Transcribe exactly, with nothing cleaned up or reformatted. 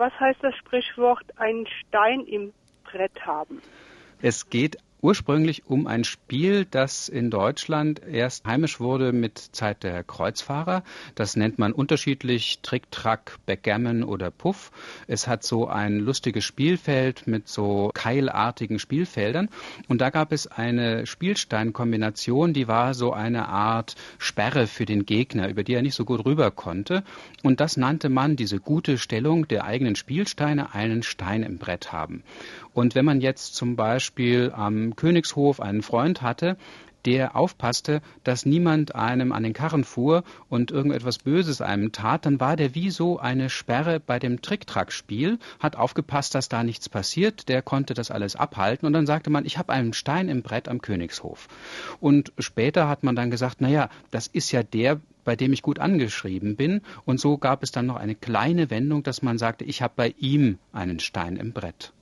was heißt das Sprichwort, einen Stein im Brett haben? Es geht ursprünglich um ein Spiel, das in Deutschland erst heimisch wurde mit Zeit der Kreuzfahrer. Das nennt man unterschiedlich Trick, Track, Backgammon oder Puff. Es hat so ein lustiges Spielfeld mit so keilartigen Spielfeldern. Und da gab es eine Spielsteinkombination, die war so eine Art Sperre für den Gegner, über die er nicht so gut rüber konnte. Und das nannte man, diese gute Stellung der eigenen Spielsteine, einen Stein im Brett haben. Und wenn man jetzt zum Beispiel am Königshof einen Freund hatte, der aufpasste, dass niemand einem an den Karren fuhr und irgendetwas Böses einem tat, dann war der wie so eine Sperre bei dem Trick-Track-Spiel, hat aufgepasst, dass da nichts passiert, der konnte das alles abhalten und dann sagte man, ich habe einen Stein im Brett am Königshof. Und später hat man dann gesagt, naja, das ist ja der, bei dem ich gut angeschrieben bin, und so gab es dann noch eine kleine Wendung, dass man sagte, ich habe bei ihm einen Stein im Brett.